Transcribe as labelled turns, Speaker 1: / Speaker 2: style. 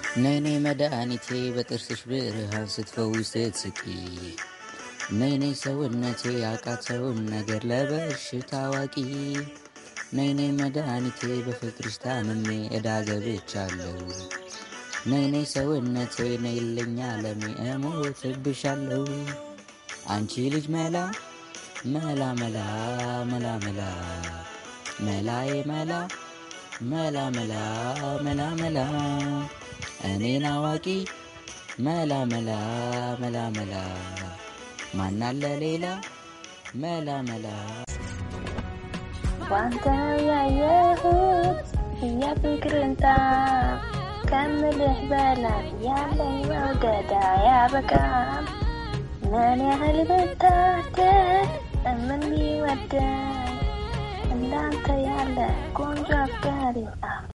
Speaker 1: ነይ ነይ መድኃኒቴ በጥርስሽ ብርሃን ስትፈውስ ስትስቂ ነይ ነይ ሰውነቴ ያቃተውን ነገር ለበሽታ አዋቂ ነይ ነይ መድኃኒቴ በፍቅርሽ ታምሜ ዕዳ ገብቻለሁ ነይ ነይ ሰውነቴ ነይልኝ ዓለሜ እሞትብሻለሁ አንቺ ልጅ መላ መላ መላ መላ መላ መላዬ መላ መላ መላ መላ መላ እኔን አዋቂ መላ መላ መላ መላ ማናለ ሌላ መላ መላ
Speaker 2: ባንተ ያየሁት የፍቅርን ጣዕም ከምልህ በላይ ያለኝ መውደድ አያበቃም ምን ያህል ብታደል ምን ቢወደኝ እንዳንተ ያለ ቆንጆ አፍቃሪ